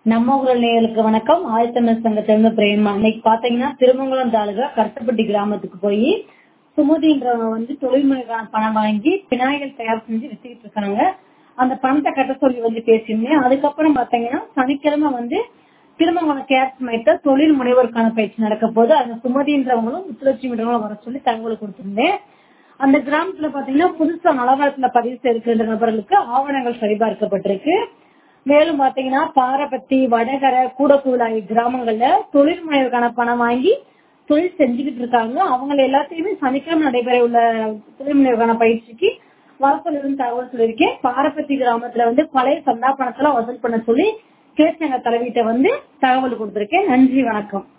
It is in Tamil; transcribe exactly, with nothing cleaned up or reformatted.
நம்ம ஊர் நேயர்களுக்கு வணக்கம். ஆதித்தமிழ் சங்கத்திலிருந்து பிரேமா. இன்னைக்கு பாத்தீங்கன்னா திருமங்கலம் தாலுகா கருத்தப்பட்டி கிராமத்துக்கு போய் சுமதின்றவங்க வந்து தொழில் முனைக்கான பணம் வாங்கி விநாயகர் தயார் செஞ்சு வித்துக்கிட்டு இருக்காங்க. அந்த பணத்தை கட்ட சொல்லி வந்து பேசியிருந்தேன். அதுக்கப்புறம் பாத்தீங்கன்னா சனிக்கிழமை வந்து திருமங்கலம் கேஸ் மையத்துல தொழில் முனைவோருக்கான பயிற்சி நடக்க போது அந்த சுமதின்றவங்களும் முத்துலட்சுமின்றவங்களும் வர சொல்லி தகவல் கொடுத்திருந்தேன். அந்த கிராமத்துல பாத்தீங்கன்னா புதுசா நலவரத்துல பதிவு செய்திருக்கின்ற நபர்களுக்கு ஆவணங்கள் சரிபார்க்கப்பட்டிருக்கு. மேலும் பாத்தீங்கன்னா பாரபத்தி, வடகரை, கூடக்கூட ஆகிய கிராமங்கள்ல தொழில் முனைவுக்கான பணம் வாங்கி தொழில் செஞ்சுக்கிட்டு இருக்காங்க. அவங்க எல்லாத்தையுமே சனிக்கிழமை நடைபெற உள்ள தொழில் முனைவுக்கான பயிற்சிக்கு வர சொல்லி தகவல் சொல்லியிருக்கேன். பாரபத்தி கிராமத்துல வந்து பழைய சந்தா பணத்தெல்லாம் வசூல் பண்ண சொல்லி கிளை சங்க தலைவிட்ட வந்து தகவல் கொடுத்திருக்கேன். நன்றி, வணக்கம்.